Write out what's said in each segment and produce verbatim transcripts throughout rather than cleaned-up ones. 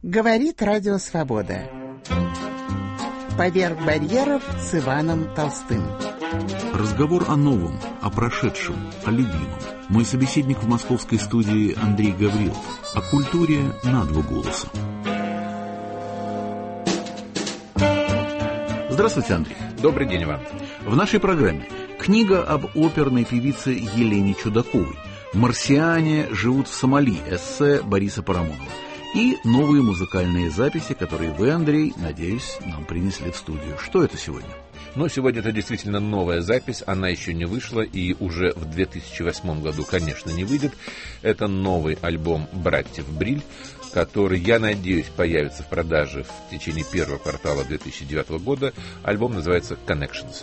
Говорит Радио Свобода. Поверх барьеров с Иваном Толстым. Разговор о новом, о прошедшем, о любимом. Мой собеседник в московской студии Андрей Гаврилов. О культуре на два голоса. Здравствуйте, Андрей. Добрый день, Иван. В нашей программе книга об оперной певице Елене Чудаковой, «Марсиане живут в Сомали», эссе Бориса Парамонова, и новые музыкальные записи, которые вы, Андрей, надеюсь, нам принесли в студию. Что это сегодня? Ну, сегодня это действительно новая запись, она еще не вышла и уже в две тысячи восьмом году, конечно, не выйдет. Это новый альбом братьев Бриль, который, я надеюсь, появится в продаже в течение первого квартала две тысячи девятого года. Альбом называется «Connections».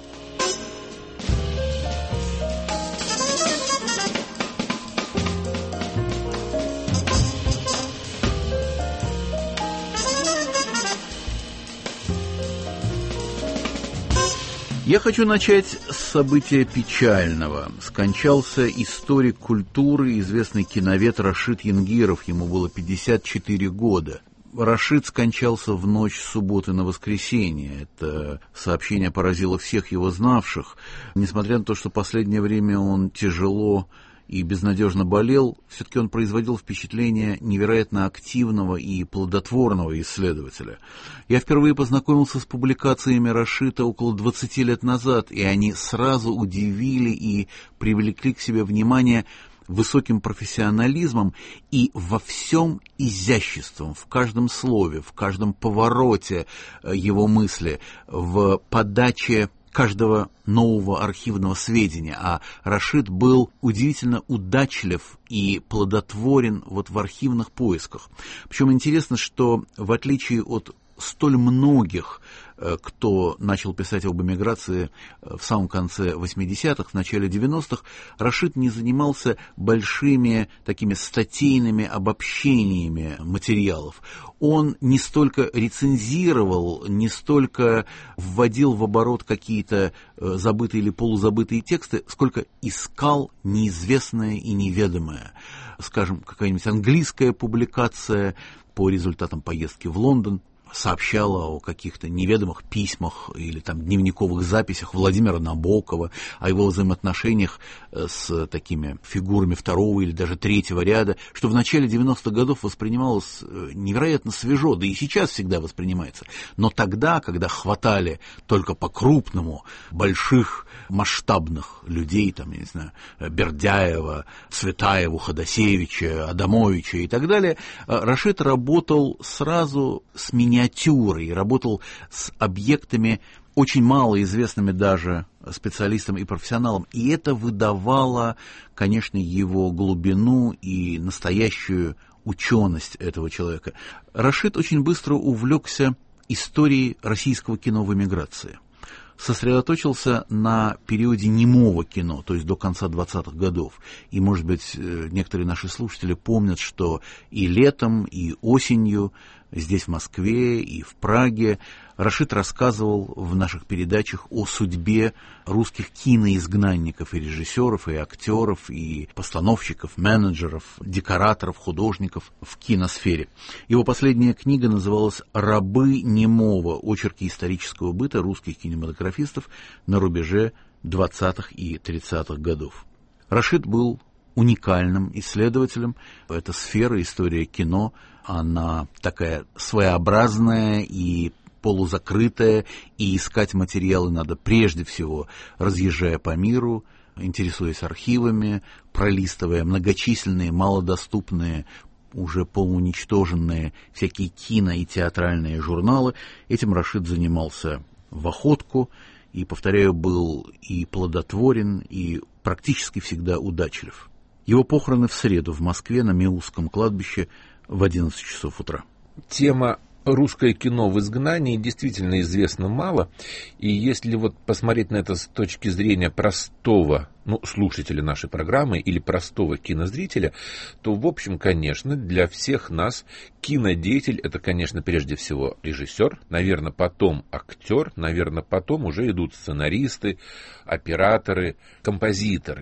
Я хочу начать с события печального. Скончался историк культуры, известный киновед Рашид Янгиров, ему было пятьдесят четыре года. Рашид скончался в ночь с субботы на воскресенье. Это сообщение поразило всех его знавших. Несмотря на то, что последнее время он тяжело и безнадежно болел, все-таки он производил впечатление невероятно активного и плодотворного исследователя. Я впервые познакомился с публикациями Рашида около двадцати лет назад, и они сразу удивили и привлекли к себе внимание высоким профессионализмом и во всем изяществом, в каждом слове, в каждом повороте его мысли, в подаче каждого нового архивного сведения, а Рашид был удивительно удачлив и плодотворен вот в архивных поисках. Причем интересно, что в отличие от столь многих, кто начал писать об эмиграции в самом конце восьмидесятых, в начале девяностых, Рашид не занимался большими такими статейными обобщениями материалов. Он не столько рецензировал, не столько вводил в оборот какие-то забытые или полузабытые тексты, сколько искал неизвестное и неведомое. Скажем, какая-нибудь английская публикация по результатам поездки в Лондон сообщала о каких-то неведомых письмах или там дневниковых записях Владимира Набокова, о его взаимоотношениях с такими фигурами второго или даже третьего ряда, что в начале девяностых годов воспринималось невероятно свежо, да и сейчас всегда воспринимается. Но тогда, когда хватали только по-крупному больших масштабных людей, там, я не знаю, Бердяева, Цветаеву, Ходосевича, Адамовича и так далее, Рашид работал сразу с миниатюрой, работал с объектами, очень малоизвестными даже специалистам и профессионалам. И это выдавало, конечно, его глубину и настоящую ученость этого человека. Рашид очень быстро увлекся историей российского кино в эмиграции. Сосредоточился на периоде немого кино, то есть до конца двадцатых годов. И, может быть, некоторые наши слушатели помнят, что и летом, и осенью здесь, в Москве, и в Праге Рашид рассказывал в наших передачах о судьбе русских киноизгнанников и режиссеров, и актеров, и постановщиков, менеджеров, декораторов, художников в киносфере. Его последняя книга называлась «Рабы немого. Очерки исторического быта русских кинематографистов на рубеже двадцатых и тридцатых годов». Рашид был уникальным исследователем. Эта сфера, история кино, она такая своеобразная и полузакрытая, и искать материалы надо прежде всего, разъезжая по миру, интересуясь архивами, пролистывая многочисленные, малодоступные, уже полууничтоженные всякие кино- и театральные журналы. Этим Рашид занимался в охотку, и, повторяю, был и плодотворен, и практически всегда удачлив. Его похороны в среду в Москве на Миусском кладбище в одиннадцать часов утра. Тема «Русское кино в изгнании» действительно известно мало, и если вот посмотреть на это с точки зрения простого, ну, слушателя нашей программы или простого кинозрителя, то, в общем, конечно, для всех нас кинодеятель — это, конечно, прежде всего режиссер, наверное, потом актер, наверное, потом уже идут сценаристы, операторы, композиторы.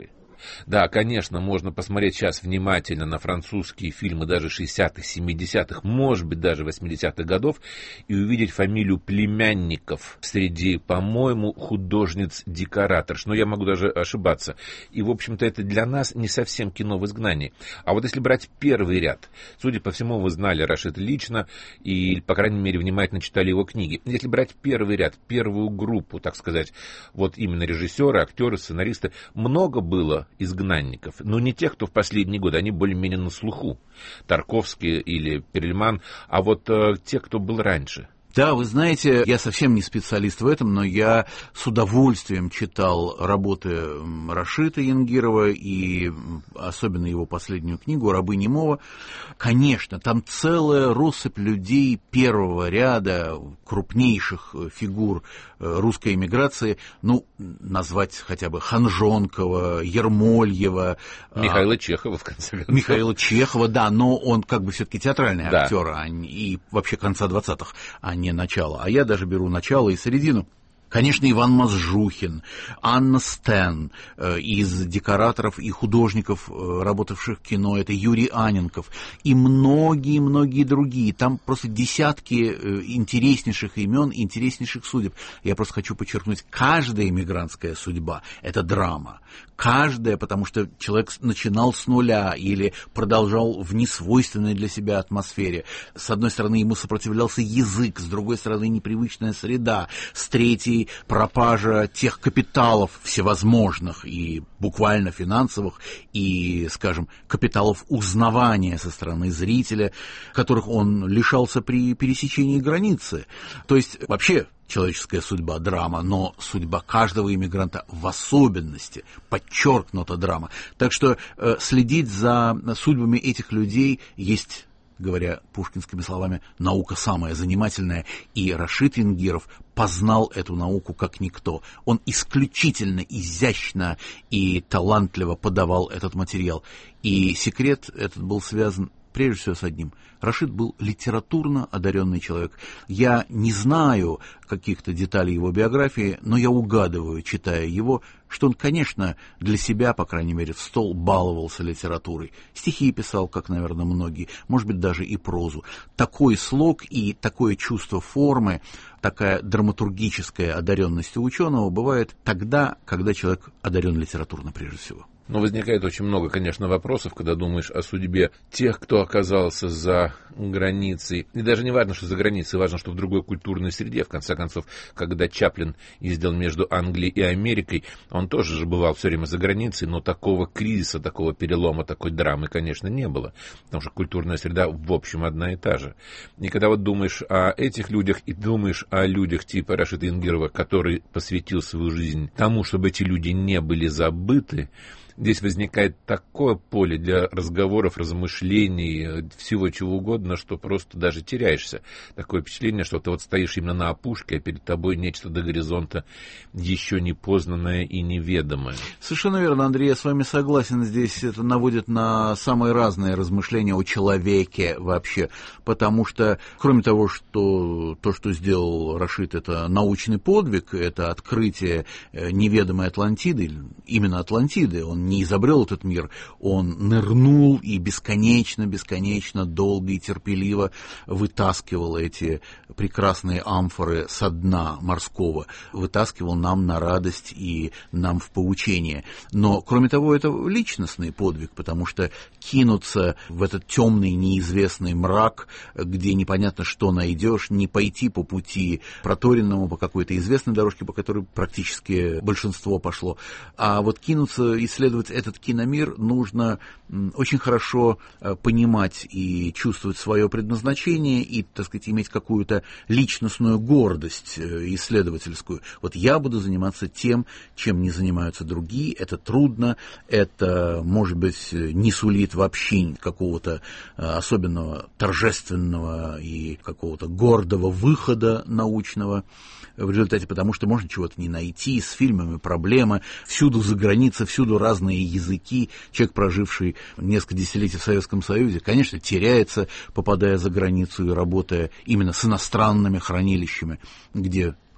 Да, конечно, можно посмотреть сейчас внимательно на французские фильмы даже шестидесятых, семидесятых, может быть, даже восьмидесятых годов, и увидеть фамилию племянников среди, по-моему, художниц-декораторш. Но я могу даже ошибаться. И, в общем-то, это для нас не совсем кино в изгнании. А вот если брать первый ряд, судя по всему, вы знали Рашида лично, и, по крайней мере, внимательно читали его книги. Если брать первый ряд, первую группу, так сказать, вот именно режиссеры, актеры, сценаристы, много было изгнанников, но не тех, кто в последние годы, они более-менее на слуху. Тарковский или Перельман, а вот э, те, кто был раньше. Да, вы знаете, я совсем не специалист в этом, но я с удовольствием читал работы Рашида Янгирова и особенно его последнюю книгу «Рабы немого». Конечно, там целая россыпь людей первого ряда, крупнейших фигур русской эмиграции, ну, назвать хотя бы Ханжонкова, Ермольева. Михаила Чехова, в конце концов. Михаила Чехова, да, но он как бы все-таки театральный да. актер, а не, и вообще конца двадцатых, а не начало. А я даже беру начало и середину. Конечно, Иван Мазжухин, Анна Стен, э, из декораторов и художников, э, работавших в кино, это Юрий Анненков и многие-многие другие. Там просто десятки э, интереснейших имен, интереснейших судеб. Я просто хочу подчеркнуть, каждая эмигрантская судьба – это драма. Каждая, потому что человек начинал с нуля или продолжал в несвойственной для себя атмосфере. С одной стороны, ему сопротивлялся язык, с другой стороны, непривычная среда, с третьей – пропажа тех капиталов всевозможных, и буквально финансовых, и, скажем, капиталов узнавания со стороны зрителя, которых он лишался при пересечении границы. То есть, вообще, человеческая судьба – драма, но судьба каждого иммигранта в особенности, подчеркнута драма. Так что э, следить за судьбами этих людей есть, говоря пушкинскими словами, наука самая занимательная, и Рашид Янгиров познал эту науку как никто. Он исключительно изящно и талантливо подавал этот материал. И секрет этот был связан прежде всего с одним. Рашид был литературно одаренный человек. Я не знаю каких-то деталей его биографии, но я угадываю, читая его, что он, конечно, для себя, по крайней мере, в стол баловался литературой. Стихи писал, как, наверное, многие, может быть, даже и прозу. Такой слог и такое чувство формы, такая драматургическая одаренность у ученого бывает тогда, когда человек одарен литературно прежде всего. Но возникает очень много, конечно, вопросов, когда думаешь о судьбе тех, кто оказался за границей. И даже не важно, что за границей, важно, что в другой культурной среде. В конце концов, когда Чаплин ездил между Англией и Америкой, он тоже же бывал все время за границей, но такого кризиса, такого перелома, такой драмы, конечно, не было. Потому что культурная среда, в общем, одна и та же. И когда вот думаешь о этих людях и думаешь о людях типа Рашида Янгирова, который посвятил свою жизнь тому, чтобы эти люди не были забыты, здесь возникает такое поле для разговоров, размышлений, всего чего угодно, что просто даже теряешься. Такое впечатление, что ты вот стоишь именно на опушке, а перед тобой нечто до горизонта еще непознанное и неведомое. Совершенно верно, Андрей, я с вами согласен. Здесь это наводит на самые разные размышления о человеке вообще, потому что, кроме того, что то, что сделал Рашид, это научный подвиг, это открытие неведомой Атлантиды, именно Атлантиды, он не изобрел этот мир, он нырнул и бесконечно-бесконечно долго и терпеливо вытаскивал эти прекрасные амфоры со дна морского, вытаскивал нам на радость и нам в поучение. Но, кроме того, это личностный подвиг, потому что кинуться в этот темный, неизвестный мрак, где непонятно, что найдешь, не пойти по пути проторенному, по какой-то известной дорожке, по которой практически большинство пошло, а вот кинуться, исследовать этот киномир, нужно очень хорошо понимать и чувствовать свое предназначение и, так сказать, иметь какую-то личностную гордость исследовательскую. Вот я буду заниматься тем, чем не занимаются другие. Это трудно, это, может быть, не сулит вообще какого-то особенного торжественного и какого-то гордого выхода научного в результате, потому что можно чего-то не найти, с фильмами проблема, всюду за границей, всюду разные языки. Человек, проживший несколько десятилетий в Советском Союзе, конечно, теряется, попадая за границу и работая именно с иностранными хранилищами, где,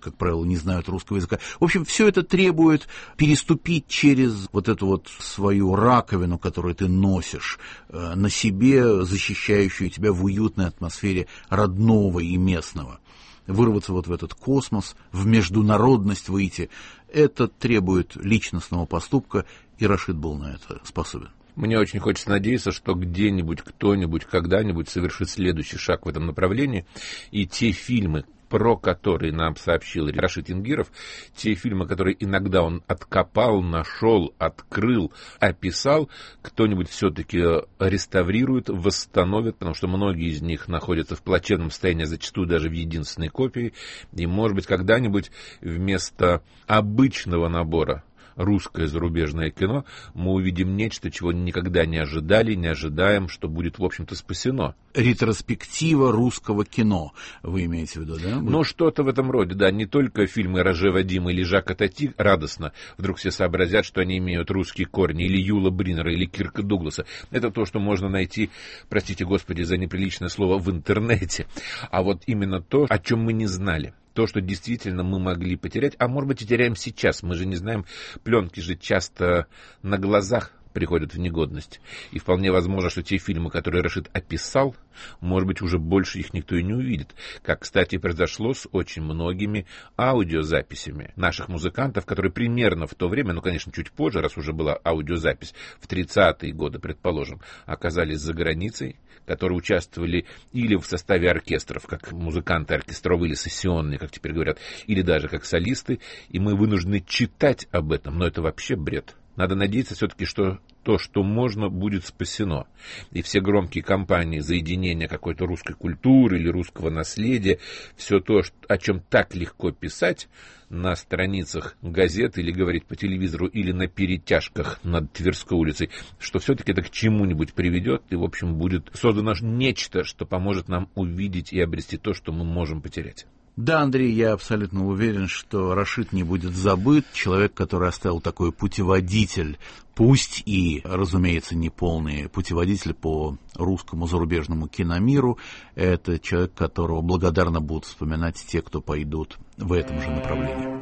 как правило, не знают русского языка. В общем, все это требует переступить через вот эту вот свою раковину, которую ты носишь на себе, защищающую тебя в уютной атмосфере родного и местного. Вырваться вот в этот космос, в международность выйти, это требует личностного поступка, и Рашид был на это способен. Мне очень хочется надеяться, что где-нибудь, кто-нибудь, когда-нибудь совершит следующий шаг в этом направлении, и те фильмы, про которые нам сообщил Рашид Янгиров, те фильмы, которые иногда он откопал, нашел, открыл, описал, кто-нибудь все-таки реставрирует, восстановит, потому что многие из них находятся в плачевном состоянии, зачастую даже в единственной копии, и, может быть, когда-нибудь вместо обычного набора русское зарубежное кино, мы увидим нечто, чего никогда не ожидали, не ожидаем, что будет, в общем-то, спасено. Ретроспектива русского кино, вы имеете в виду, да? Ну, что-то в этом роде, да. Не только фильмы Роже Вадима или Жака Тати радостно вдруг все сообразят, что они имеют русские корни, или Юла Бринера, или Кирка Дугласа. Это то, что можно найти, простите господи за неприличное слово, в интернете. А вот именно то, о чем мы не знали. То, что действительно мы могли потерять, а может быть и теряем сейчас. Мы же не знаем, пленки же часто на глазах приходят в негодность. И вполне возможно, что те фильмы, которые Рашид описал, может быть, уже больше их никто и не увидит. Как, кстати, произошло с очень многими аудиозаписями наших музыкантов, которые примерно в то время, ну, конечно, чуть позже, раз уже была аудиозапись, в тридцатые годы, предположим, оказались за границей, которые участвовали или в составе оркестров, как музыканты оркестровые или сессионные, как теперь говорят, или даже как солисты, и мы вынуждены читать об этом, но это вообще бред. Надо надеяться все-таки, что то, что можно, будет спасено. И все громкие кампании за единение какой-то русской культуры или русского наследия, все то, о чем так легко писать на страницах газет или говорить по телевизору, или на перетяжках над Тверской улицей, что все-таки это к чему-нибудь приведет, и, в общем, будет создано нечто, что поможет нам увидеть и обрести то, что мы можем потерять. Да, Андрей, я абсолютно уверен, что Рашид не будет забыт. Человек, который оставил такой путеводитель, пусть и, разумеется, не полный путеводитель по русскому зарубежному киномиру, это человек, которого благодарно будут вспоминать те, кто пойдут в этом же направлении.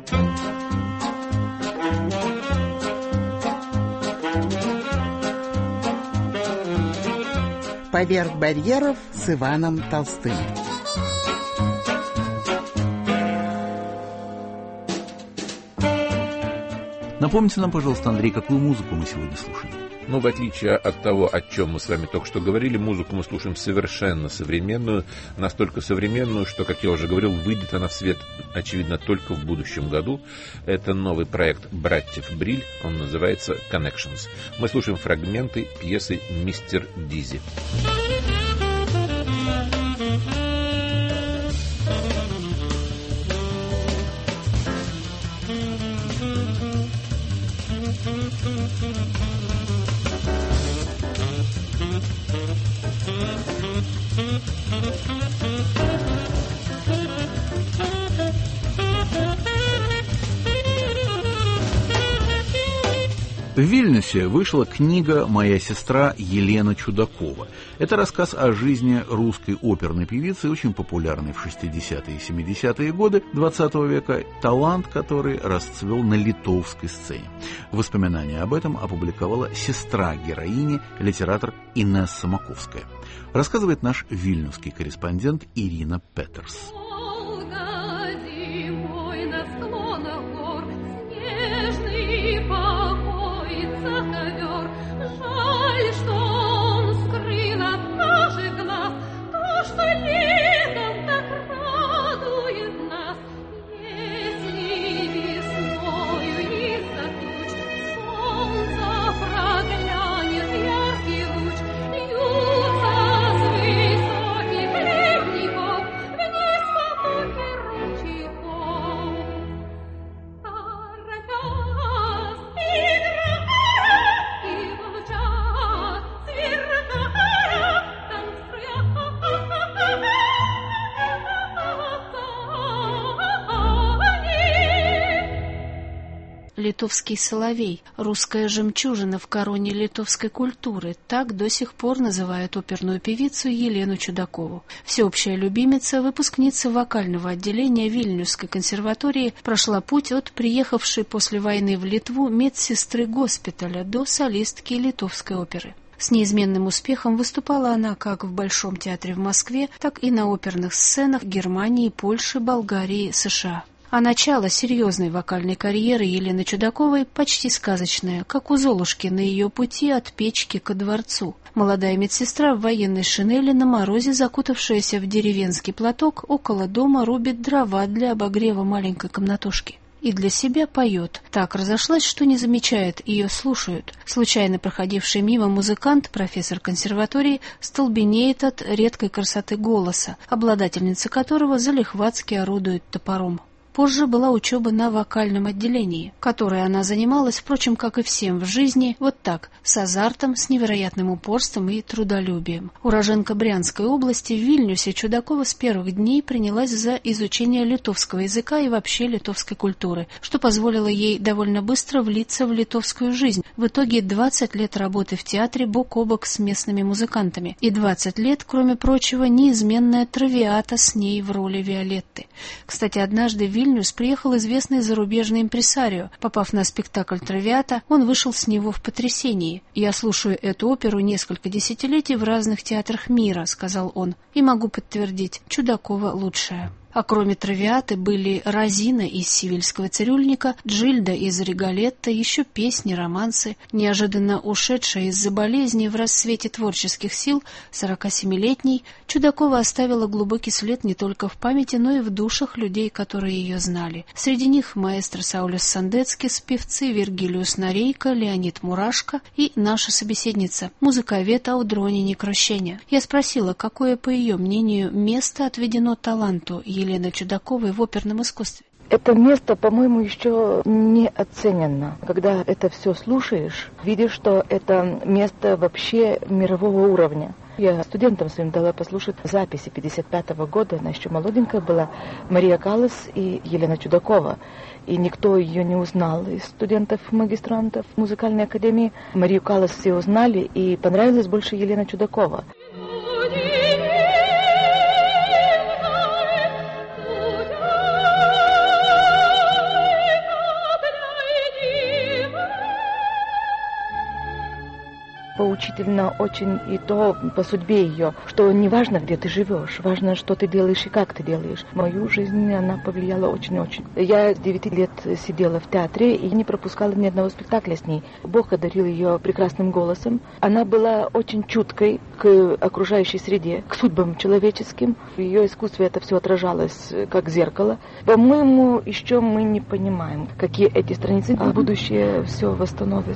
«Поверх барьеров» с Иваном Толстым. Напомните нам, пожалуйста, Андрей, какую музыку мы сегодня слушаем? Ну, в отличие от того, о чем мы с вами только что говорили, музыку мы слушаем совершенно современную, настолько современную, что, как я уже говорил, выйдет она в свет, очевидно, только в будущем году. Это новый проект братьев Бриль, он называется «Connections». Мы слушаем фрагменты пьесы «Мистер Дизи». В Вильнюсе вышла книга «Моя сестра» Елена Чудакова. Это рассказ о жизни русской оперной певицы, очень популярной в шестидесятые и семидесятые годы двадцатого века, талант которой расцвел на литовской сцене. Воспоминания об этом опубликовала сестра героини, литератор Инесса Маковская. Рассказывает наш вильнюсский корреспондент Ирина Петерс. Вниз «Литовский соловей», русская жемчужина в короне литовской культуры. Так до сих пор называют оперную певицу Елену Чудакову. Всеобщая любимица, выпускница вокального отделения Вильнюсской консерватории, прошла путь от приехавшей после войны в Литву медсестры госпиталя до солистки литовской оперы. С неизменным успехом выступала она как в Большом театре в Москве, так и на оперных сценах Германии, Польши, Болгарии, США. А начало серьезной вокальной карьеры Елены Чудаковой почти сказочное, как у Золушки на ее пути от печки ко дворцу. Молодая медсестра в военной шинели на морозе, закутавшаяся в деревенский платок, около дома рубит дрова для обогрева маленькой комнатушки. И для себя поет. Так разошлась, что не замечает, ее слушают. Случайно проходивший мимо музыкант, профессор консерватории, столбенеет от редкой красоты голоса, обладательница которого залихватски орудует топором. Позже была учеба на вокальном отделении, которой она занималась, впрочем, как и всем в жизни, вот так, с азартом, с невероятным упорством и трудолюбием. Уроженка Брянской области, в Вильнюсе, Чудакова с первых дней принялась за изучение литовского языка и вообще литовской культуры, что позволило ей довольно быстро влиться в литовскую жизнь. В итоге двадцать лет работы в театре бок о бок с местными музыкантами и двадцать лет, кроме прочего, неизменная травиата с ней в роли Виолетты. Кстати, однажды в Вильнюс приехал известный зарубежный импресарио. Попав на спектакль «Травиата», он вышел с него в потрясении. «Я слушаю эту оперу несколько десятилетий в разных театрах мира», — сказал он, — «и могу подтвердить, Чудакова лучшая». А кроме «Травиаты» были «Розина» из «Сивильского цирюльника», «Джильда» из «Риголетто», еще песни, романсы. Неожиданно ушедшая из-за болезни в расцвете творческих сил сорокасемилетней, Чудакова оставила глубокий след не только в памяти, но и в душах людей, которые ее знали. Среди них маэстро Саулис Сандецкис, певцы Вергилиус Нарейко, Леонид Мурашко и наша собеседница, музыковед Аудрони Некрощеня. Я спросила, какое, по ее мнению, место отведено таланту Елены Чудаковой в оперном искусстве. Это место, по-моему, еще не оценено. Когда это все слушаешь, видишь, что это место вообще мирового уровня. Я студентам своим дала послушать записи пятьдесят пятого года, она еще молоденькая была, Мария Каллас и Елена Чудакова. И никто ее не узнал из студентов-магистрантов музыкальной академии. Марию Каллас все узнали, и понравилась больше Елена Чудакова. Поучительно очень и то по судьбе ее, что не важно, где ты живешь, важно, что ты делаешь и как ты делаешь. Мою жизнь она повлияла очень-очень. Я с девяти лет сидела в театре и не пропускала ни одного спектакля с ней. Бог одарил ее прекрасным голосом. Она была очень чуткой к окружающей среде, к судьбам человеческим. В ее искусстве это все отражалось как зеркало. По-моему, еще мы не понимаем, какие эти страницы, а будущее все восстановит.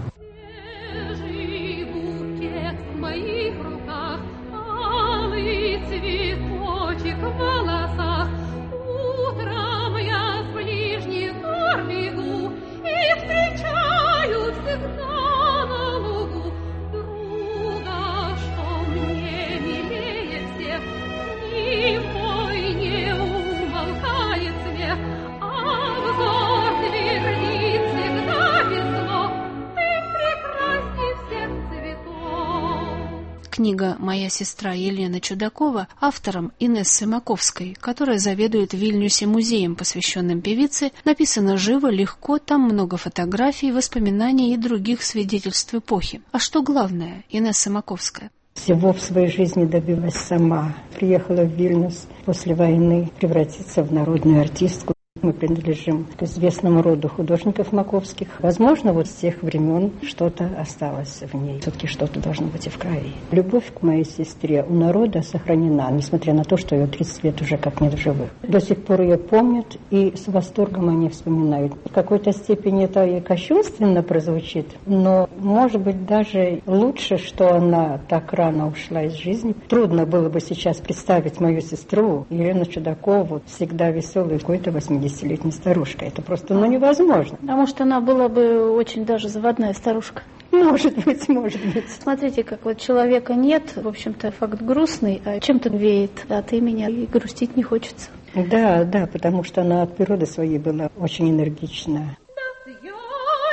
Книга «Моя сестра» Елены Чудакова автором Инессы Маковской, которая заведует в Вильнюсе музеем, посвященным певице, написана живо, легко, там много фотографий, воспоминаний и других свидетельств эпохи. А что главное, Инесса Маковская? Всего в своей жизни добилась сама. Приехала в Вильнюс после войны превратиться в народную артистку. Мы принадлежим к известному роду художников маковских. Возможно, вот с тех времен что-то осталось в ней. Все-таки что-то должно быть и в крови. Любовь к моей сестре у народа сохранена, несмотря на то, что ее тридцать лет уже как нет в живых. До сих пор ее помнят и с восторгом они вспоминают. В какой-то степени это и кощунственно прозвучит, но, может быть, даже лучше, что она так рано ушла из жизни. Трудно было бы сейчас представить мою сестру, Елену Чудакову, всегда веселой, какой-то восьмидесятилетней старушкой. Это просто ну, невозможно. А может, она была бы очень даже заводная старушка? Может быть, может быть. Смотрите, как вот человека нет, в общем-то, факт грустный, а чем-то веет от имени, и грустить не хочется. Да, да, потому что она от природы своей была очень энергичная.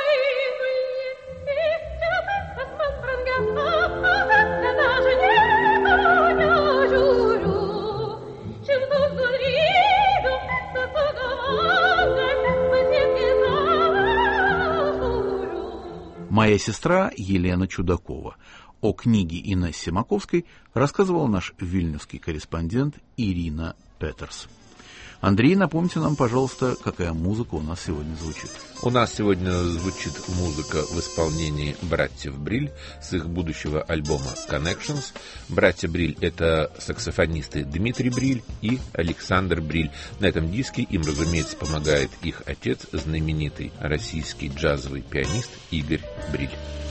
«Моя сестра» Елена Чудакова. О книге Инессе Маковской рассказывал наш вильнюсский корреспондент Ирина Петерс. Андрей, напомните нам, пожалуйста, какая музыка у нас сегодня звучит. У нас сегодня звучит музыка в исполнении братьев Бриль с их будущего альбома Connections. Братья Бриль — это саксофонисты Дмитрий Бриль и Александр Бриль. На этом диске им, разумеется, помогает их отец, знаменитый российский джазовый пианист Игорь Бриль.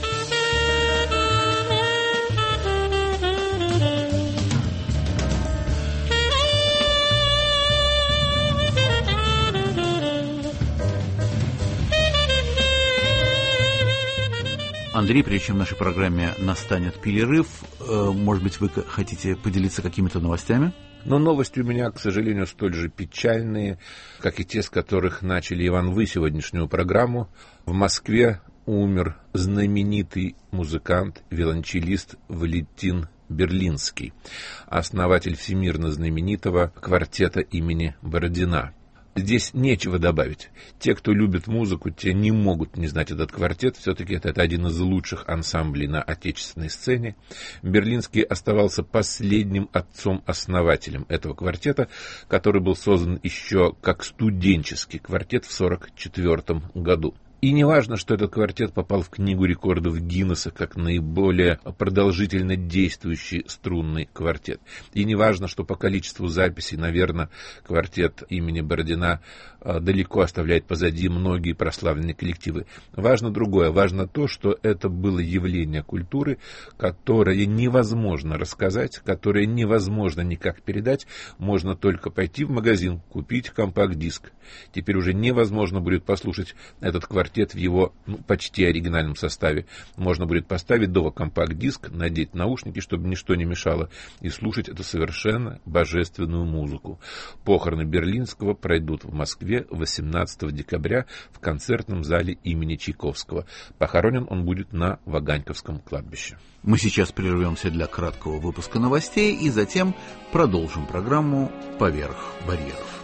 Андрей, прежде чем в нашей программе настанет перерыв, может быть, вы хотите поделиться какими-то новостями? Но новости у меня, к сожалению, столь же печальные, как и те, с которых начали, Иван, вы сегодняшнюю программу. В Москве умер знаменитый музыкант, виолончелист Валентин Берлинский, основатель всемирно знаменитого квартета имени Бородина. Здесь нечего добавить. Те, кто любит музыку, те не могут не знать этот квартет. Все-таки это, это один из лучших ансамблей на отечественной сцене. Берлинский оставался последним отцом-основателем этого квартета, который был создан еще как студенческий квартет в сорок четвёртом году. И не важно, что этот квартет попал в книгу рекордов Гиннесса как наиболее продолжительно действующий струнный квартет. И не важно, что по количеству записей, наверное, квартет имени Бородина далеко оставляет позади многие прославленные коллективы. Важно другое. Важно то, что это было явление культуры, которое невозможно рассказать, которое невозможно никак передать. Можно только пойти в магазин, купить компакт-диск. Теперь уже невозможно будет послушать этот квартет в его ну, почти оригинальном составе. Можно будет поставить дома компакт-диск, надеть наушники, чтобы ничто не мешало, и слушать эту совершенно божественную музыку. Похороны Берлинского пройдут в Москве восемнадцатого декабря в концертном зале имени Чайковского. Похоронен он будет на Ваганьковском кладбище. Мы сейчас прервемся для краткого выпуска новостей и затем продолжим программу «Поверх барьеров».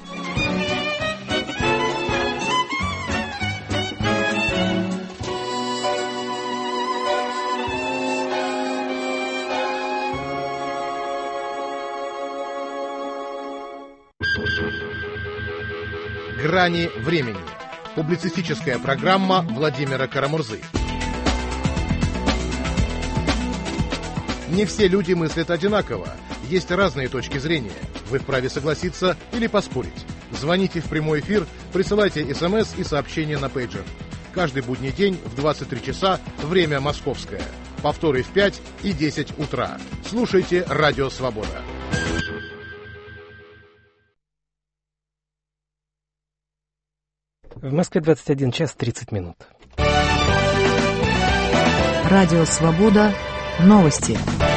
«Грани времени». Публицистическая программа Владимира Карамурзы. Не все люди мыслят одинаково. Есть разные точки зрения. Вы вправе согласиться или поспорить. Звоните в прямой эфир, присылайте смс и сообщения на пейджер. Каждый будний день в двадцать три часа, время московское. Повторы в пять и десять утра. Слушайте «Радио Свобода». В Москве двадцать один час тридцать минут. Радио «Свобода». Новости.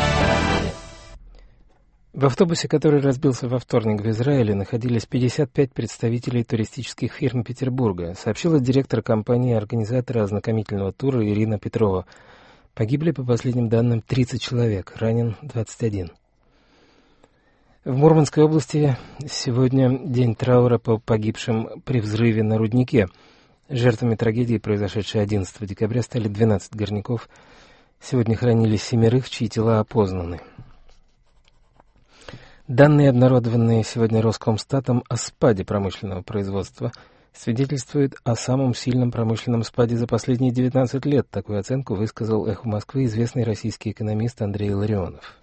В автобусе, который разбился во вторник в Израиле, находились пятьдесят пять представителей туристических фирм Петербурга, сообщила директор компании организатора ознакомительного тура Ирина Петрова. Погибли, по последним данным, тридцать человек, ранен двадцать один. В Мурманской области сегодня день траура по погибшим при взрыве на руднике. Жертвами трагедии, произошедшей одиннадцатого декабря, стали двенадцать горняков. Сегодня хоронили семерых, чьи тела опознаны. Данные, обнародованные сегодня Роскомстатом о спаде промышленного производства, свидетельствуют о самом сильном промышленном спаде за последние девятнадцать лет. Такую оценку высказал «Эху Москвы» известный российский экономист Андрей Ларионов.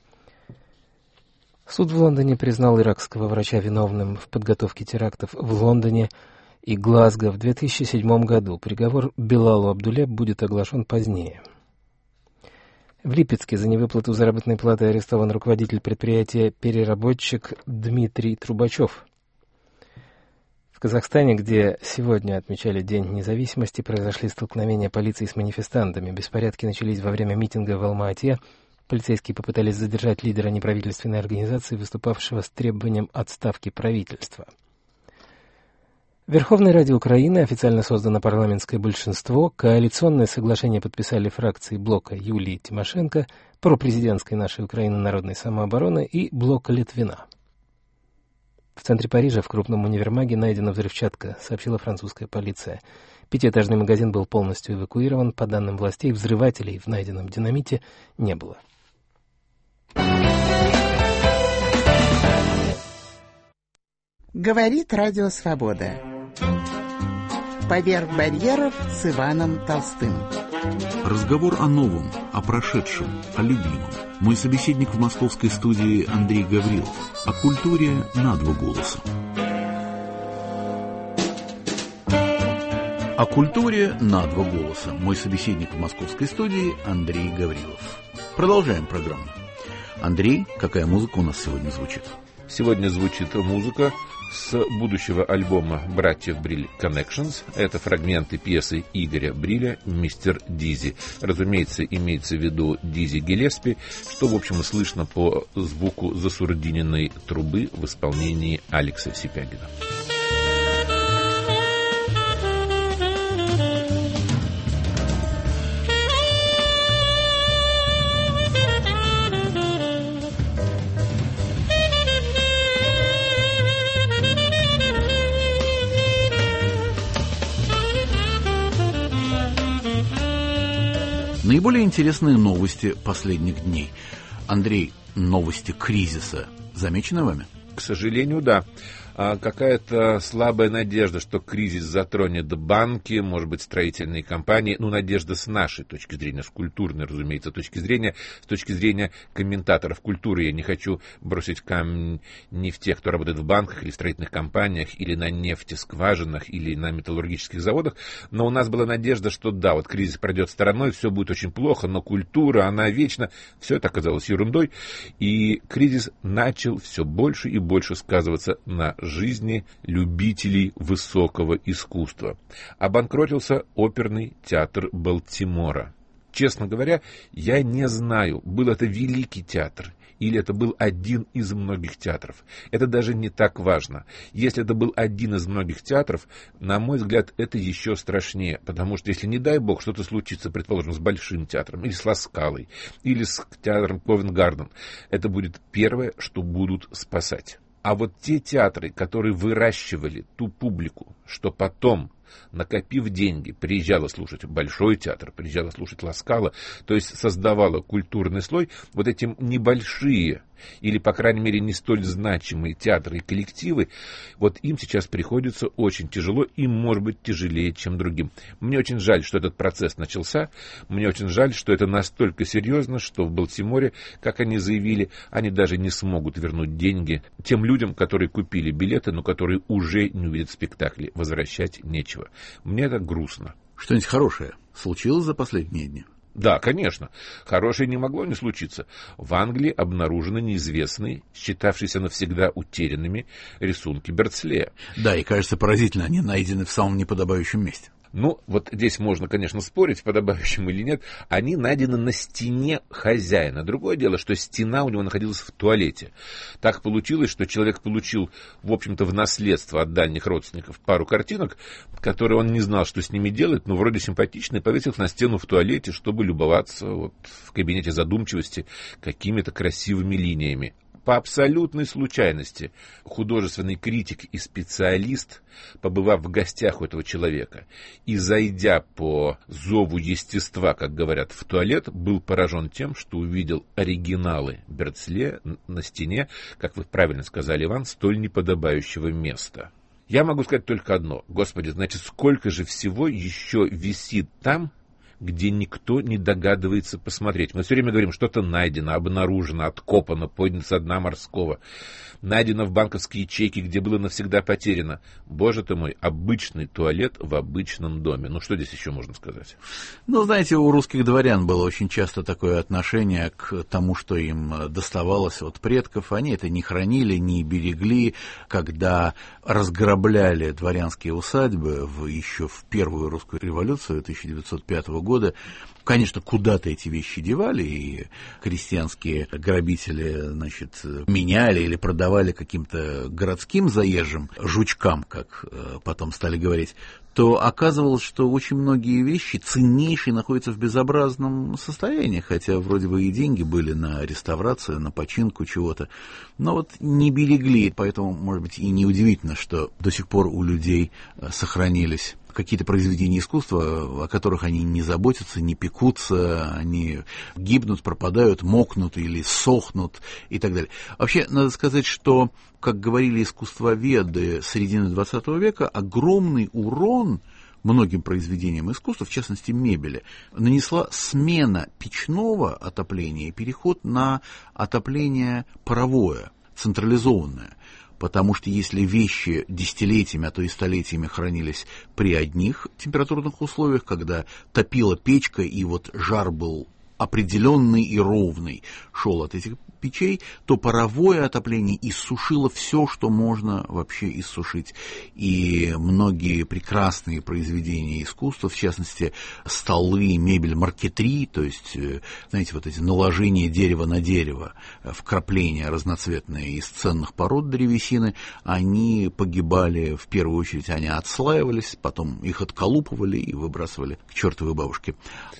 Суд в Лондоне признал иракского врача виновным в подготовке терактов в Лондоне и Глазго в две тысячи седьмом году. Приговор Белалу Абдуле будет оглашен позднее. В Липецке за невыплату заработной платы арестован руководитель предприятия «Переработчик» Дмитрий Трубачев. В Казахстане, где сегодня отмечали День независимости, произошли столкновения полиции с манифестантами. Беспорядки начались во время митинга в Алма-Ате. Полицейские попытались задержать лидера неправительственной организации, выступавшего с требованием отставки правительства. В Верховной Раде Украины официально создано парламентское большинство. Коалиционное соглашение подписали фракции блока Юлии Тимошенко, пропрезидентской «Нашей Украины» народной самообороны и блока Литвина. В центре Парижа в крупном универмаге найдена взрывчатка, сообщила французская полиция. Пятиэтажный магазин был полностью эвакуирован. По данным властей, взрывателей в найденном динамите не было. Говорит Радио Свобода. Поверх барьеров с Иваном Толстым. Разговор о новом, о прошедшем, о любимом. Мой собеседник в московской студии Андрей Гаврилов. О культуре на два голоса. О культуре на два голоса. Мой собеседник в московской студии Андрей Гаврилов. Продолжаем программу. Андрей, какая музыка у нас сегодня звучит? Сегодня звучит музыка с будущего альбома «Братьев Бриль Connections». Это фрагменты пьесы Игоря Бриля «Мистер Дизи». Разумеется, имеется в виду Дизи Гиллеспи, что, в общем, слышно по звуку засурдиненной трубы в исполнении Алекса Сипягина. Наиболее интересные новости последних дней. Андрей, новости кризиса замечены вами? К сожалению, да. А какая-то слабая надежда, что кризис затронет банки, может быть, строительные компании. Ну, надежда с нашей точки зрения, с культурной, разумеется, точки зрения, с точки зрения комментаторов культуры. Я не хочу бросить камень не в тех, кто работает в банках или в строительных компаниях, или на нефтескважинах, или на металлургических заводах. Но у нас была надежда, что да, вот кризис пройдет стороной, все будет очень плохо, но культура, она вечна. Все это оказалось ерундой. И кризис начал все больше и больше сказываться на жизни любителей высокого искусства. Обанкротился оперный театр Балтимора. Честно говоря, я не знаю, был это великий театр или это был один из многих театров. Это даже не так важно. Если это был один из многих театров, на мой взгляд, это еще страшнее. Потому что если, не дай бог, что-то случится, предположим, с Большим театром, или с Ла Скалой, или с театром Ковент-Гарден, это будет первое, что будут спасать. А вот те театры, которые выращивали ту публику, что потом, накопив деньги, приезжала слушать Большой театр, приезжала слушать Ла Скала, то есть создавала культурный слой, вот эти небольшие или, по крайней мере, не столь значимые театры и коллективы, вот им сейчас приходится очень тяжело и, может быть, тяжелее, чем другим. Мне очень жаль, что этот процесс начался, мне очень жаль, что это настолько серьезно, что в Балтиморе, как они заявили, они даже не смогут вернуть деньги тем людям, которые купили билеты, но которые уже не увидят спектакли. Возвращать нечего. Мне это грустно. Что-нибудь хорошее случилось за последние дни? Да, конечно. Хорошее не могло не случиться. В Англии обнаружены неизвестные, считавшиеся навсегда утерянными, рисунки Берцлея. Да, и кажется, поразительно, они найдены в самом неподобающем месте. Ну, вот здесь можно, конечно, спорить, подобающим или нет. Они найдены на стене хозяина. Другое дело, что стена у него находилась в туалете. Так получилось, что человек получил, в общем-то, в наследство от дальних родственников пару картинок, которые он не знал, что с ними делать, но вроде симпатичные, повесил их на стену в туалете, чтобы любоваться вот, в кабинете задумчивости какими-то красивыми линиями. По абсолютной случайности художественный критик и специалист, побывав в гостях у этого человека и зайдя по зову естества, как говорят, в туалет, был поражен тем, что увидел оригиналы Берцлея на стене, как вы правильно сказали, Иван, столь неподобающего места. Я могу сказать только одно. Господи, значит, сколько же всего еще висит там, где никто не догадывается посмотреть. Мы все время говорим, что-то найдено, обнаружено, откопано, поднято со дна морского. Найдено в банковской ячейке, где было навсегда потеряно. Боже ты мой, обычный туалет в обычном доме. Ну, что здесь еще можно сказать? Ну, знаете, у русских дворян было очень часто такое отношение к тому, что им доставалось от предков. Они это не хранили, не берегли. Когда разграбляли дворянские усадьбы в, еще в первую русскую революцию тысяча девятьсот пятого года, года. Конечно, куда-то эти вещи девали, и крестьянские грабители, значит, меняли или продавали каким-то городским заезжим жучкам, как потом стали говорить, то оказывалось, что очень многие вещи ценнейшие находятся в безобразном состоянии, хотя вроде бы и деньги были на реставрацию, на починку чего-то, но вот не берегли, поэтому, может быть, и неудивительно, что до сих пор у людей сохранились какие-то произведения искусства, о которых они не заботятся, не пекутся, они гибнут, пропадают, мокнут или сохнут и так далее. Вообще, надо сказать, что, как говорили искусствоведы середины двадцатого века, огромный урон многим произведениям искусства, в частности мебели, нанесла смена печного отопления и переход на отопление паровое, централизованное. Потому что если вещи десятилетиями, а то и столетиями хранились при одних температурных условиях, когда топила печка и вот жар был определенный и ровный, шел от этих печей, то паровое отопление иссушило все, что можно вообще иссушить. И многие прекрасные произведения искусства, в частности, столы, мебель, маркетри, то есть, знаете, вот эти наложения дерева на дерево, вкрапления разноцветные из ценных пород древесины, они погибали, в первую очередь, они отслаивались, потом их отколупывали и выбрасывали к чертовой бабушке.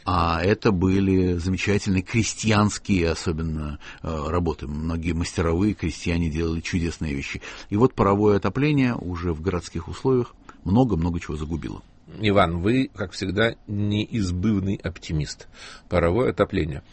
А это были замечательные крестьянские, особенно, работы. Многие мастеровые крестьяне делали чудесные вещи. И вот паровое отопление уже в городских условиях много-много чего загубило. Иван, вы, как всегда, неизбывный оптимист. Паровое отопление.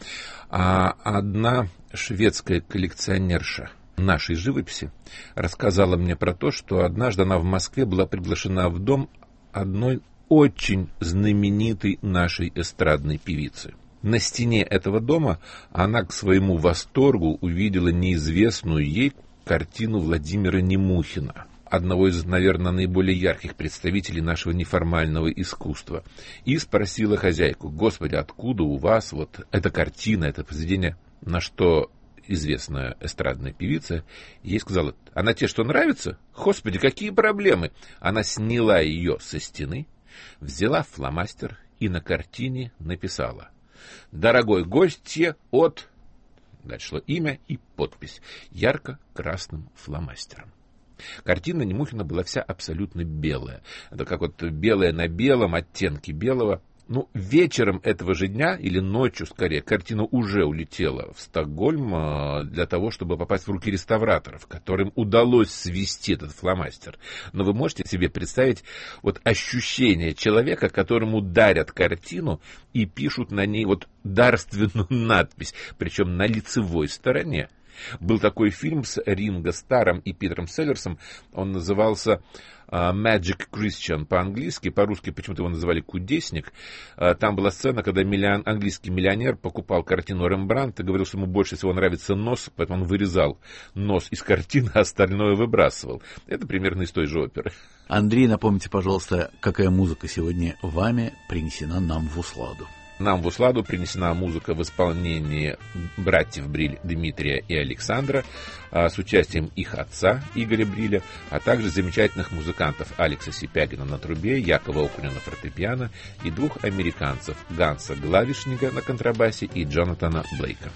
А одна шведская коллекционерша нашей живописи рассказала мне про то, что однажды она в Москве была приглашена в дом одной очень знаменитой нашей эстрадной певицы. На стене этого дома она к своему восторгу увидела неизвестную ей картину Владимира Немухина, одного из, наверное, наиболее ярких представителей нашего неформального искусства, и спросила хозяйку: «Господи, откуда у вас вот эта картина, это произведение?» На что известная эстрадная певица ей сказала: «Она тебе что, нравится? Господи, какие проблемы!» Она сняла ее со стены, взяла фломастер и на картине написала: «Дорогой гостье от...» Дальше шло имя и подпись ярко-красным фломастером. Картина Немухина была вся абсолютно белая. Это как вот белое на белом, оттенки белого. Ну, вечером этого же дня, или ночью скорее, картина уже улетела в Стокгольм для того, чтобы попасть в руки реставраторов, которым удалось свести этот фломастер. Но вы можете себе представить вот ощущение человека, которому дарят картину и пишут на ней вот дарственную надпись, причем на лицевой стороне. Был такой фильм с Ринго Старром и Питером Селлерсом, он назывался uh, Magic Christian по-английски, по-русски почему-то его называли «Кудесник». Uh, там была сцена, когда миллион, английский миллионер покупал картину Рембрандта и говорил, что ему больше всего нравится нос, поэтому он вырезал нос из картины, а остальное выбрасывал. Это примерно из той же оперы. Андрей, напомните, пожалуйста, какая музыка сегодня вами принесена нам в усладу? Нам в усладу принесена музыка в исполнении братьев Бриль Дмитрия и Александра с участием их отца Игоря Бриля, а также замечательных музыкантов Алекса Сипягина на трубе, Якова Окуня на фортепиано и двух американцев Ганса Главишнига на контрабасе и Джонатана Блейка.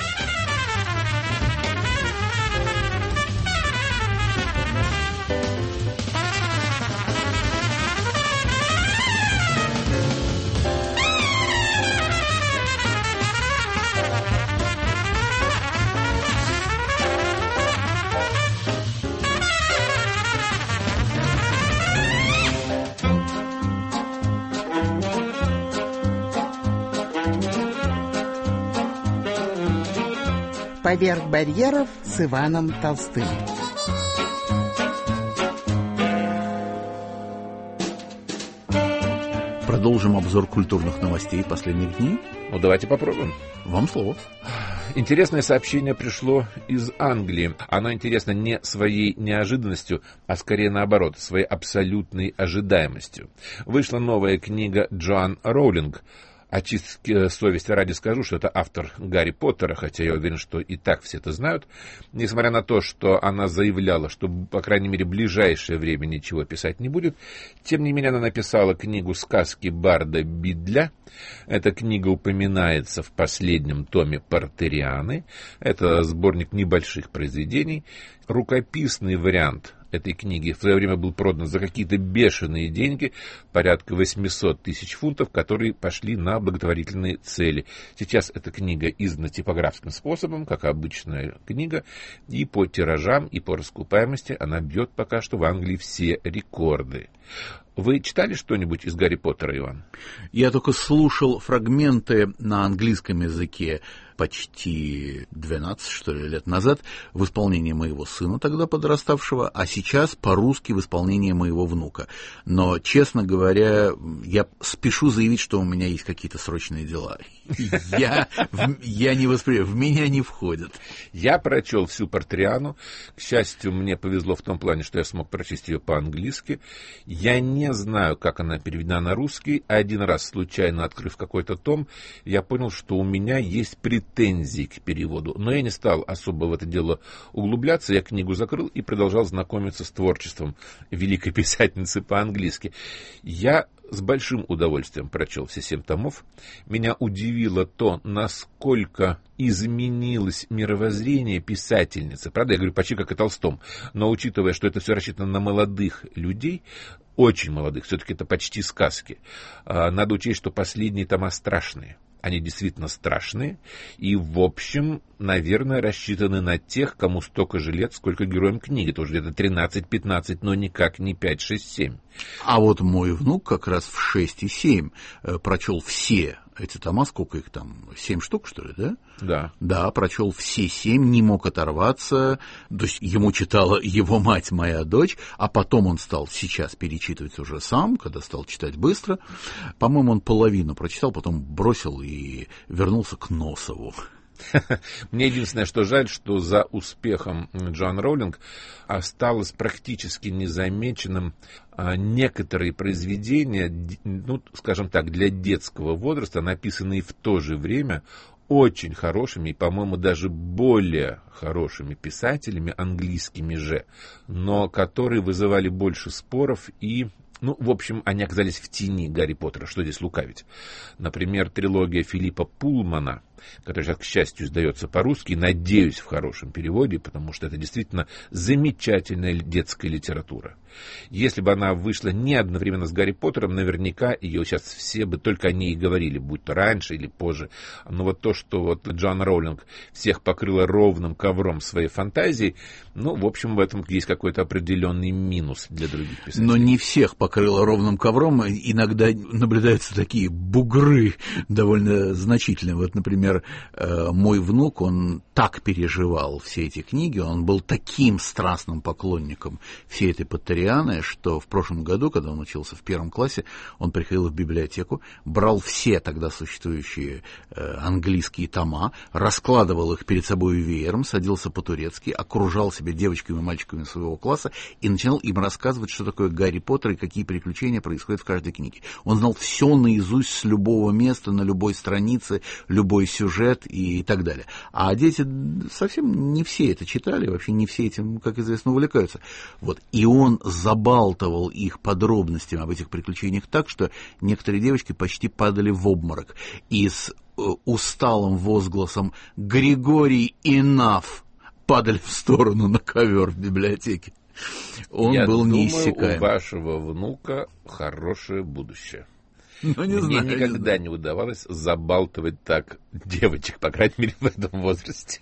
«Поверх барьеров» с Иваном Толстым. Продолжим обзор культурных новостей последних дней. Ну, давайте попробуем. Вам слово. Интересное сообщение пришло из Англии. Оно интересно не своей неожиданностью, а скорее наоборот, своей абсолютной ожидаемостью. Вышла новая книга Джоан Роулинг. Очистки совести ради скажу, что это автор Гарри Поттера, хотя я уверен, что и так все это знают. Несмотря на то, что она заявляла, что, по крайней мере, в ближайшее время ничего писать не будет, тем не менее она написала книгу «Сказки Барда Бидля». Эта книга упоминается в последнем томе «Портерианы». Это сборник небольших произведений. Рукописный вариант этой книги в свое время был продан за какие-то бешеные деньги, порядка восемьсот тысяч фунтов, которые пошли на благотворительные цели. Сейчас эта книга издана типографским способом, как обычная книга, и по тиражам, и по раскупаемости она бьет пока что в Англии все рекорды. Вы читали что-нибудь из Гарри Поттера, Иван? Я только слушал фрагменты на английском языке почти двенадцать, что ли, лет назад в исполнении моего сына, тогда подраставшего, а сейчас по-русски в исполнении моего внука. Но, честно говоря, я спешу заявить, что у меня есть какие-то срочные дела. Я, я не воспринимаю, в меня не входят. Я прочел всю Портриану. К счастью, мне повезло в том плане, что я смог прочесть ее по-английски. Я не знаю, как она переведена на русский. Один раз, случайно открыв какой-то том, я понял, что у меня есть претензии к переводу. Но я не стал особо в это дело углубляться. Я книгу закрыл и продолжал знакомиться с творчеством великой писательницы по-английски. Я с большим удовольствием прочел все семь томов. Меня удивило то, насколько изменилось мировоззрение писательницы. Правда, я говорю почти как и Толстом. Но учитывая, что это все рассчитано на молодых людей, очень молодых, все-таки это почти сказки, надо учесть, что последние тома страшные. Они действительно страшные и, в общем, наверное, рассчитаны на тех, кому столько же лет, сколько героям книги. Тоже где-то тринадцать-пятнадцать, но никак не пять, шесть, семь. А вот мой внук как раз в шесть и семь прочел все эти тома, сколько их там, семь штук, что ли, да? Да. Да, прочел все семь, не мог оторваться, то есть ему читала его мать, моя дочь, а потом он стал сейчас перечитывать уже сам, когда стал читать быстро. По-моему, он половину прочитал, потом бросил и вернулся к Носову. Мне единственное, что жаль, что за успехом Джоан Роулинг осталось практически незамеченным а, некоторые произведения, ну, скажем так, для детского возраста, написанные в то же время очень хорошими и, по-моему, даже более хорошими писателями, английскими же, но которые вызывали больше споров и... Ну, в общем, они оказались в тени Гарри Поттера. Что здесь лукавить? Например, трилогия Филиппа Пулмана, которая сейчас, к счастью, издается по-русски, надеюсь, в хорошем переводе, потому что это действительно замечательная детская литература. Если бы она вышла не одновременно с Гарри Поттером, наверняка ее сейчас все бы только о ней и говорили, будь то раньше или позже. Но вот то, что вот Джоан Роулинг всех покрыла ровным ковром своей фантазии, ну, в общем, в этом есть какой-то определенный минус для других писателей. Но не всех покрыла ровным ковром, иногда наблюдаются такие бугры довольно значительные. Вот, например, мой внук, он так переживал все эти книги, он был таким страстным поклонником всей этой Поттерианы, что в прошлом году, когда он учился в первом классе, он приходил в библиотеку, брал все тогда существующие э, английские тома, раскладывал их перед собой веером, садился по-турецки, окружал себя девочками и мальчиками своего класса и начинал им рассказывать, что такое Гарри Поттер и какие приключения происходят в каждой книге. Он знал все наизусть с любого места, на любой странице, любой сюжет и так далее. А дети совсем не все это читали, вообще не все этим, как известно, увлекаются. Вот. И он забалтывал их подробностями об этих приключениях так, что некоторые девочки почти падали в обморок. И с э, усталым возгласом «Григорий, enough!» падали в сторону на ковер в библиотеке. Он Я был думаю, неиссякаем. У вашего внука хорошее будущее. Ну, не Мне знаю, никогда не, не удавалось забалтывать так девочек, по крайней мере, в этом возрасте.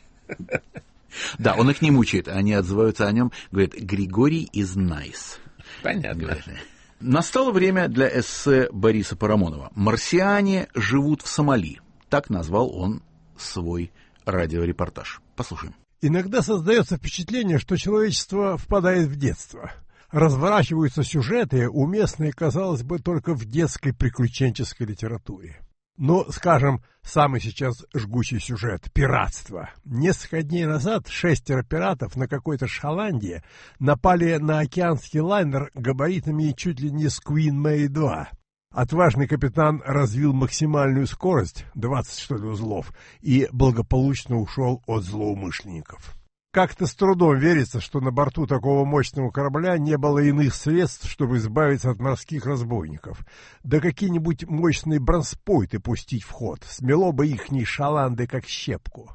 Да, он их не мучает, они отзываются о нем, говорят, Григорий is nice. Понятно. Говорят. Настало время для эссе Бориса Парамонова. «Марсиане живут в Сомали». Так назвал он свой радиорепортаж. Послушаем. Иногда создается впечатление, что человечество впадает в детство. Разворачиваются сюжеты, уместные, казалось бы, только в детской приключенческой литературе. Но, скажем, самый сейчас жгучий сюжет – пиратство. Несколько дней назад шестеро пиратов на какой-то Шотландии напали на океанский лайнер габаритами чуть ли не с Queen Mary два. Отважный капитан развил максимальную скорость, двадцать что ли узлов, и благополучно ушел от злоумышленников. Как-то с трудом верится, что на борту такого мощного корабля не было иных средств, чтобы избавиться от морских разбойников. Да какие-нибудь мощные бронспойты пустить в ход, смело бы ихние шаланды как щепку.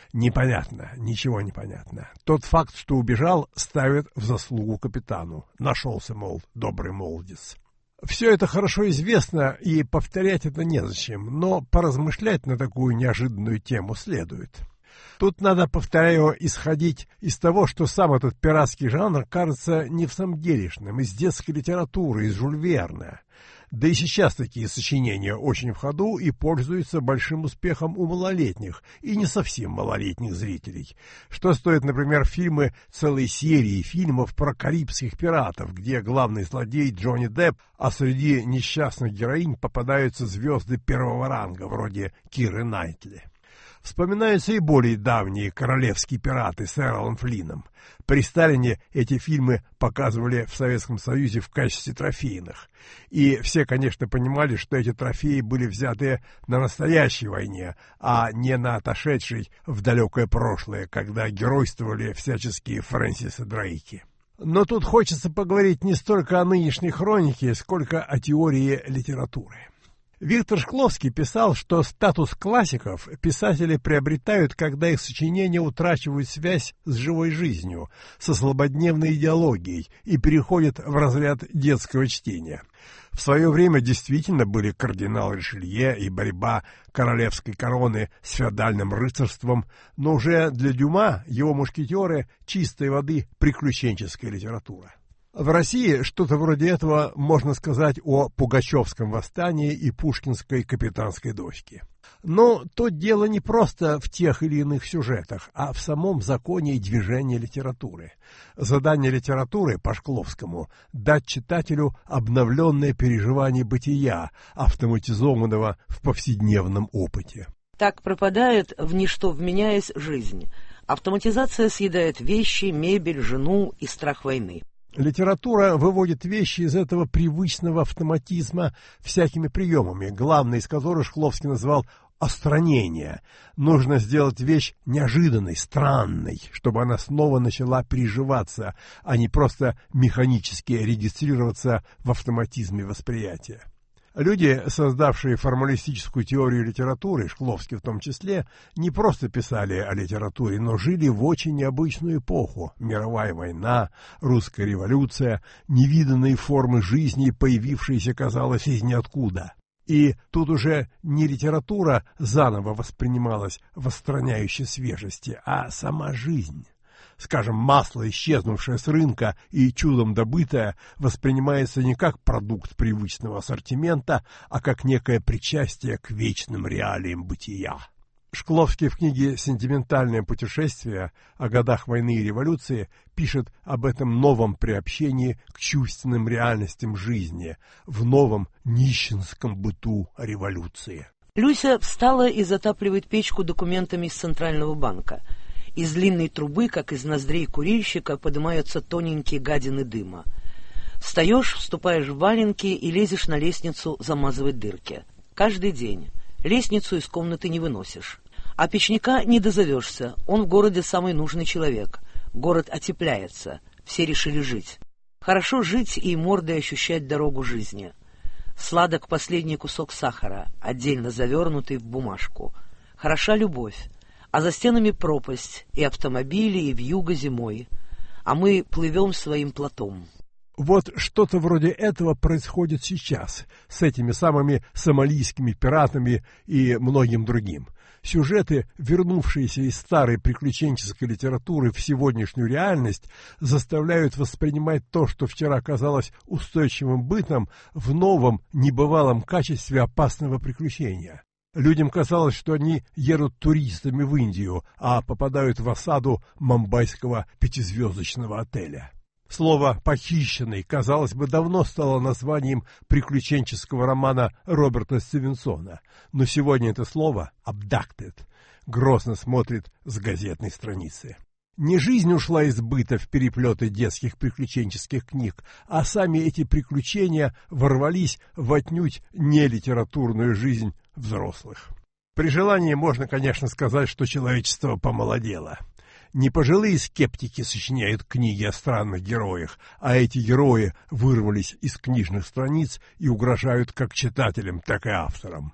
Непонятно, ничего не понятно. Тот факт, что убежал, ставит в заслугу капитану. Нашелся, мол, добрый молодец. Все это хорошо известно, и повторять это незачем, но поразмышлять на такую неожиданную тему следует. Тут надо, повторяю, исходить из того, что сам этот пиратский жанр кажется не в самом делешным, из детской литературы, из Жюль Верна. Да и сейчас такие сочинения очень в ходу и пользуются большим успехом у малолетних и не совсем малолетних зрителей. Что стоит, например, фильмы целой серии фильмов про карибских пиратов, где главный злодей Джонни Депп, а среди несчастных героинь попадаются звезды первого ранга, вроде Киры Найтли. Вспоминаются и более давние королевские пираты с Эрлом Флинном. При Сталине эти фильмы показывали в Советском Союзе в качестве трофейных. И все, конечно, понимали, что эти трофеи были взяты на настоящей войне, а не на отошедшей в далекое прошлое, когда геройствовали всяческие Фрэнсисы Дрейки. Но тут хочется поговорить не столько о нынешней хронике, сколько о теории литературы. Виктор Шкловский писал, что статус классиков писатели приобретают, когда их сочинения утрачивают связь с живой жизнью, со злободневной идеологией и переходят в разряд детского чтения. В свое время действительно были кардинал Ришелье и борьба королевской короны с феодальным рыцарством, но уже для Дюма его мушкетеры — чистой воды приключенческая литература. В России что-то вроде этого можно сказать о Пугачевском восстании и пушкинской капитанской дочке. Но тут дело не просто в тех или иных сюжетах, а в самом законе и движении литературы. Задание литературы по Шкловскому — дать читателю обновленное переживание бытия, автоматизованного в повседневном опыте. Так пропадает в ничто вменяясь жизнь. Автоматизация съедает вещи, мебель, жену и страх войны. Литература выводит вещи из этого привычного автоматизма всякими приемами, главный из которых Шкловский назвал «остранение». Нужно сделать вещь неожиданной, странной, чтобы она снова начала переживаться, а не просто механически регистрироваться в автоматизме восприятия. Люди, создавшие формалистическую теорию литературы, Шкловский в том числе, не просто писали о литературе, но жили в очень необычную эпоху. Мировая война, русская революция, невиданные формы жизни, появившиеся, казалось, из ниоткуда. И тут уже не литература заново воспринималась в отстраняющей свежести, а сама жизнь. Скажем, масло, исчезнувшее с рынка и чудом добытое, воспринимается не как продукт привычного ассортимента, а как некое причастие к вечным реалиям бытия. Шкловский в книге «Сентиментальное путешествие» о годах войны и революции пишет об этом новом приобщении к чувственным реальностям жизни, в новом нищенском быту революции. Люся встала и затапливает печку документами из Центрального банка. Из длинной трубы, как из ноздрей курильщика, поднимаются тоненькие гадины дыма. Встаешь, вступаешь в валенки и лезешь на лестницу замазывать дырки. Каждый день. Лестницу из комнаты не выносишь. А печника не дозовешься, он в городе самый нужный человек. Город отепляется, все решили жить. Хорошо жить и мордой ощущать дорогу жизни. Сладок последний кусок сахара, отдельно завернутый в бумажку. Хороша любовь. А за стенами пропасть, и автомобили, и вьюга зимой. А мы плывем своим плотом. Вот что-то вроде этого происходит сейчас с этими самыми сомалийскими пиратами и многим другим. Сюжеты, вернувшиеся из старой приключенческой литературы в сегодняшнюю реальность, заставляют воспринимать то, что вчера казалось устойчивым бытом, в новом, небывалом качестве опасного приключения. Людям казалось, что они едут туристами в Индию, а попадают в осаду момбайского пятизвездочного отеля. Слово «похищенный», казалось бы, давно стало названием приключенческого романа Роберта Стивенсона, но сегодня это слово «abducted» грозно смотрит с газетной страницы. Не жизнь ушла из быта в переплеты детских приключенческих книг, а сами эти приключения ворвались в отнюдь не литературную жизнь взрослых. При желании можно, конечно, сказать, что человечество помолодело. Не пожилые скептики сочиняют книги о странных героях, а эти герои вырвались из книжных страниц и угрожают как читателям, так и авторам.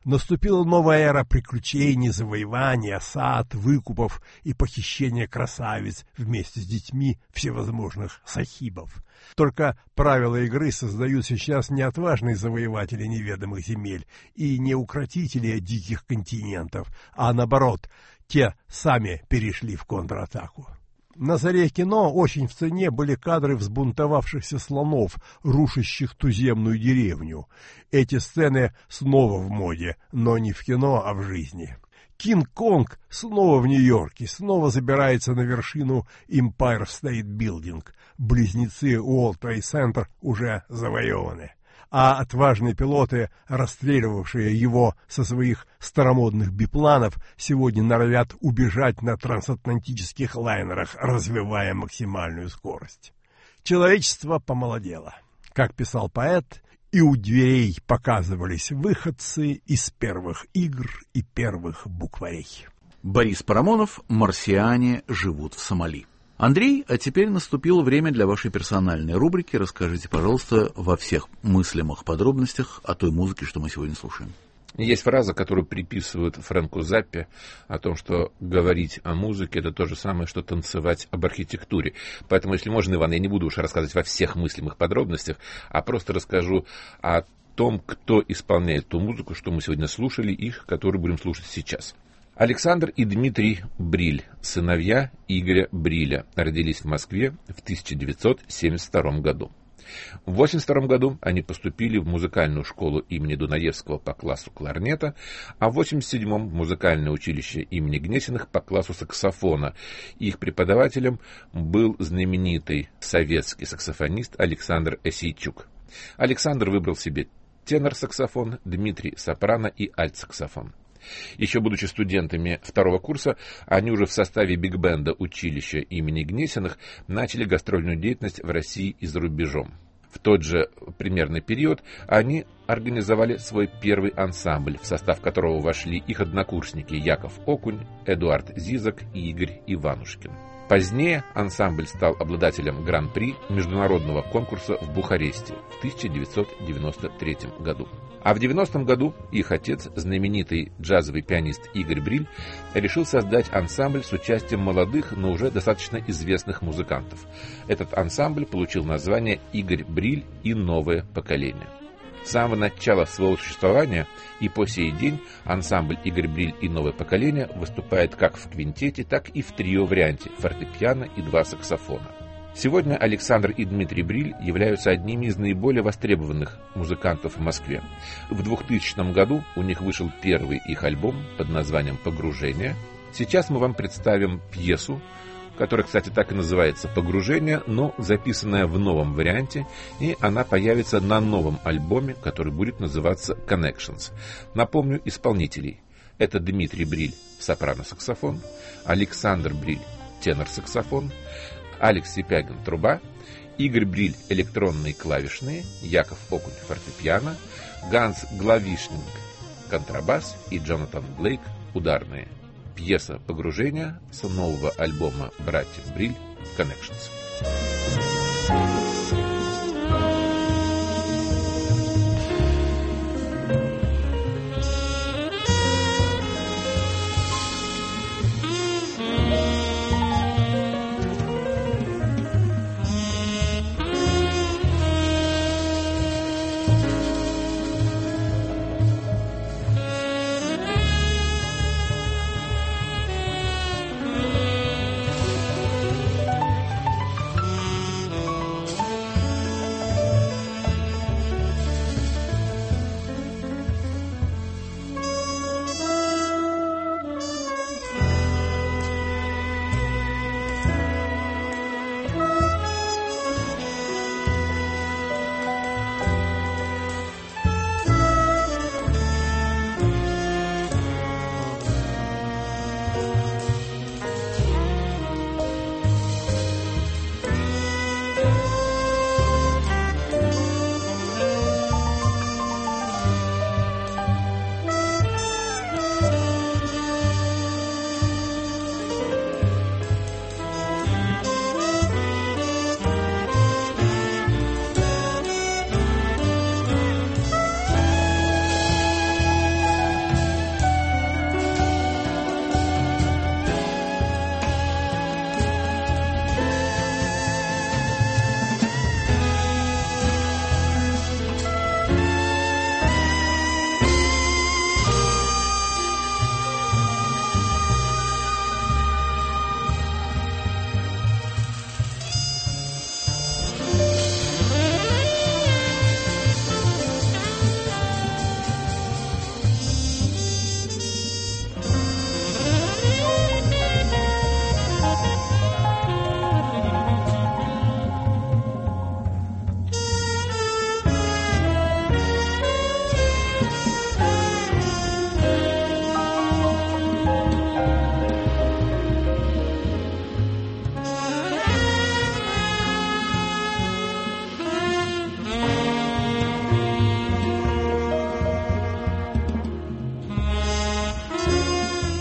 Наступила новая эра приключений, завоеваний, осад, выкупов и похищения красавиц вместе с детьми всевозможных сахибов. Только правила игры создают сейчас не отважные завоеватели неведомых земель и не укротители диких континентов, а наоборот, те сами перешли в контратаку. На заре кино очень в цене были кадры взбунтовавшихся слонов, рушащих туземную деревню. Эти сцены снова в моде, но не в кино, а в жизни. Кинг-Конг снова в Нью-Йорке, снова забирается на вершину Empire State Building. Близнецы World Trade Center уже завоеваны. А отважные пилоты, расстреливавшие его со своих старомодных бипланов, сегодня норовят убежать на трансатлантических лайнерах, развивая максимальную скорость. Человечество помолодело. Как писал поэт, и у дверей показывались выходцы из первых игр и первых букварей. Борис Парамонов «Марсиане живут в Сомали». Андрей, а теперь наступило время для вашей персональной рубрики. Расскажите, пожалуйста, во всех мыслимых подробностях о той музыке, что мы сегодня слушаем. Есть фраза, которую приписывают Фрэнку Заппе о том, что говорить о музыке — это то же самое, что танцевать об архитектуре. Поэтому, если можно, Иван, я не буду уж рассказывать во всех мыслимых подробностях, а просто расскажу о том, кто исполняет ту музыку, что мы сегодня слушали, и которую будем слушать сейчас. Александр и Дмитрий Бриль, сыновья Игоря Бриля, родились в Москве в тысяча девятьсот семьдесят втором году. В восемьдесят втором году они поступили в музыкальную школу имени Дунаевского по классу кларнета, а в восемьдесят седьмом в музыкальное училище имени Гнесиных по классу саксофона. Их преподавателем был знаменитый советский саксофонист Александр Осейчук. Александр выбрал себе тенор-саксофон, Дмитрий — сопрано и альт-саксофон. Еще будучи студентами второго курса, они уже в составе биг-бенда училища имени Гнесиных начали гастрольную деятельность в России и за рубежом. В тот же примерный период они организовали свой первый ансамбль, в состав которого вошли их однокурсники Яков Окунь, Эдуард Зизок и Игорь Иванушкин. Позднее ансамбль стал обладателем гран-при международного конкурса в Бухаресте в тысяча девятьсот девяносто третьем году. А в девяностом году их отец, знаменитый джазовый пианист Игорь Бриль, решил создать ансамбль с участием молодых, но уже достаточно известных музыкантов. Этот ансамбль получил название «Игорь Бриль и новое поколение». С самого начала своего существования и по сей день ансамбль «Игорь Бриль и новое поколение» выступает как в квинтете, так и в трио-варианте фортепиано и два саксофона. Сегодня Александр и Дмитрий Бриль являются одними из наиболее востребованных музыкантов в Москве. В двухтысячном году у них вышел первый их альбом под названием «Погружение». Сейчас мы вам представим пьесу, которая, кстати, так и называется «Погружение», но записанная в новом варианте, и она появится на новом альбоме, который будет называться «Connections». Напомню исполнителей. Это Дмитрий Бриль, сопрано-саксофон, Александр Бриль, тенор-саксофон, Алекс Сипягин, труба, Игорь Бриль, электронные клавишные, Яков Окунь, фортепиано, Ганс Главишник, контрабас и Джонатан Блейк, ударные. Пьеса «Погружение» с нового альбома братьев Бриль «Connections».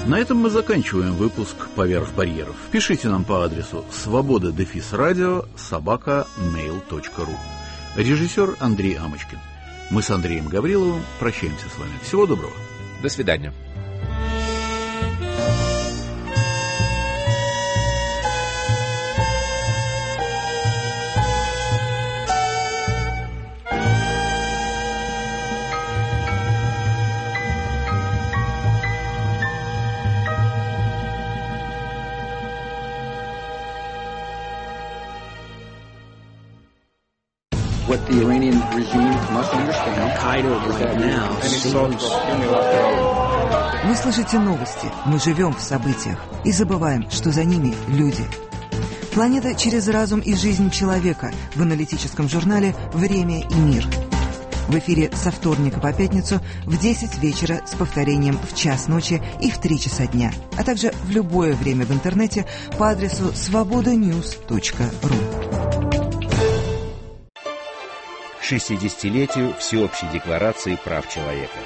На этом мы заканчиваем выпуск «Поверх барьеров». Пишите нам по адресу свобода дефис радио собака мейл точка ру. Режиссер Андрей Амочкин. Мы с Андреем Гавриловым прощаемся с вами. Всего доброго. До свидания. What the Iranian regime must understand. Al-Qaeda right now seems... Вы слышите новости. Мы живем в событиях и забываем, что за ними люди. Планета через разум и жизнь человека в аналитическом журнале «Время и мир». В эфире со вторника по пятницу в десять вечера с повторением в час ночи и в три часа дня, а также в любое время в интернете по адресу свобода ньюс точка ру. К шестидесятилетию Всеобщей декларации прав человека.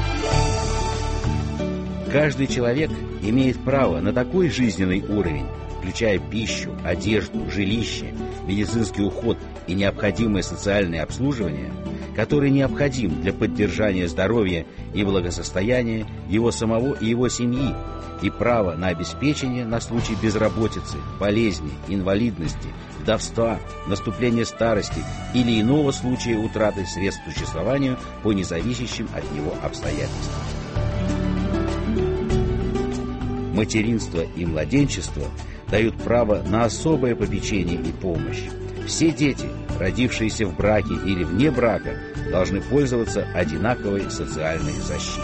Каждый человек имеет право на такой жизненный уровень, включая пищу, одежду, жилище, медицинский уход и необходимое социальное обслуживание, который необходим для поддержания здоровья и благосостояния его самого и его семьи, и право на обеспечение на случай безработицы, болезни, инвалидности, вдовства, наступления старости или иного случая утраты средств к существованию по независящим от него обстоятельствам. Материнство и младенчество дают право на особое попечение и помощь. Все дети, родившиеся в браке или вне брака, должны пользоваться одинаковой социальной защитой.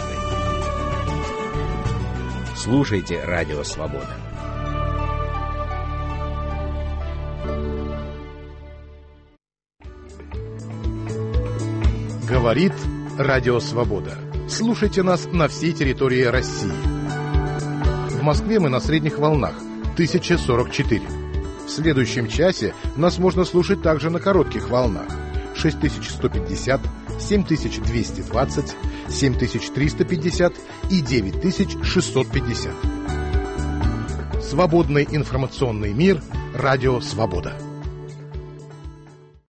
Слушайте Радио Свобода. Говорит Радио Свобода. Слушайте нас на всей территории России. В Москве мы на средних волнах тысяча сорок четыре. В следующем часе нас можно слушать также на коротких волнах шесть тысяч сто пятьдесят, семь тысяч двести двадцать, семь тысяч триста пятьдесят и девять тысяч шестьсот пятьдесят. Свободный информационный мир. Радио Свобода.